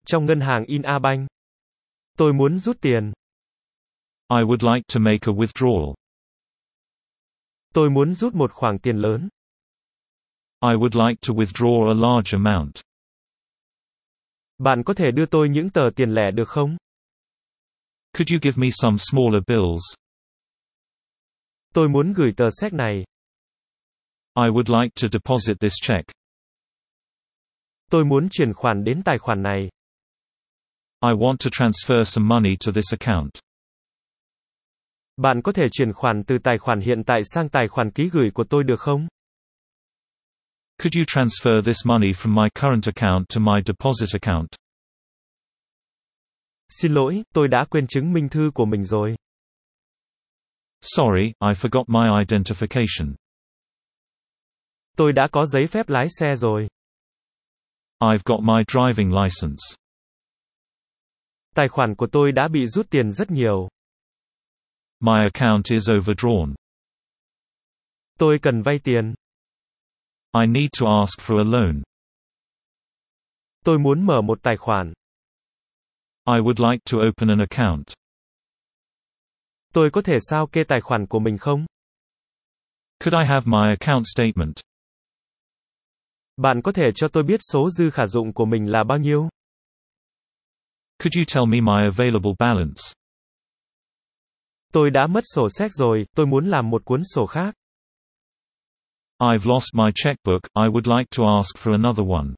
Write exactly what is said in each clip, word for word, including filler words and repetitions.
trong ngân hàng in a Bank. Tôi muốn rút tiền. I would like to make a withdrawal. Tôi muốn rút một khoản tiền lớn. I would like to withdraw a large amount. Bạn có thể đưa tôi những tờ tiền lẻ được không? Could you give me some smaller bills? Tôi muốn gửi tờ séc này. I would like to deposit this check. Tôi muốn chuyển khoản đến tài khoản này. I want to transfer some money to this account. Bạn có thể chuyển khoản từ tài khoản hiện tại sang tài khoản ký gửi của tôi được không? Could you transfer this money from my current account to my deposit account? Xin lỗi, tôi đã quên chứng minh thư của mình rồi. Sorry, I forgot my identification. Tôi đã có giấy phép lái xe rồi. I've got my driving license. Tài khoản của tôi đã bị rút tiền rất nhiều. My account is overdrawn. Tôi cần vay tiền. I need to ask for a loan. Tôi muốn mở một tài khoản. I would like to open an account. Tôi có thể sao kê tài khoản của mình không? Could I have my account statement? Bạn có thể cho tôi biết số dư khả dụng của mình là bao nhiêu? Could you tell me my available balance? Tôi đã mất sổ séc rồi, tôi muốn làm một cuốn sổ khác. I've lost my checkbook, I would like to ask for another one.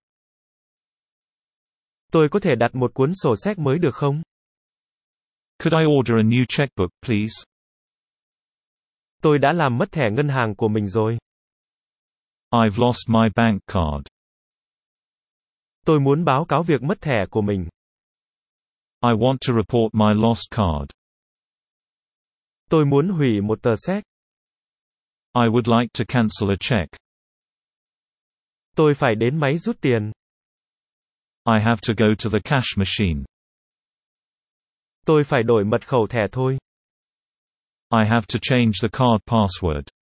Tôi có thể đặt một cuốn sổ séc mới được không? Could I order a new checkbook, please? Tôi đã làm mất thẻ ngân hàng của mình rồi. I've lost my bank card. Tôi muốn báo cáo việc mất thẻ của mình. I want to report my lost card. Tôi muốn hủy một tờ séc. I would like to cancel a check. Tôi phải đến máy rút tiền. I have to go to the cash machine. Tôi phải đổi mật khẩu thẻ thôi. I have to change the card password.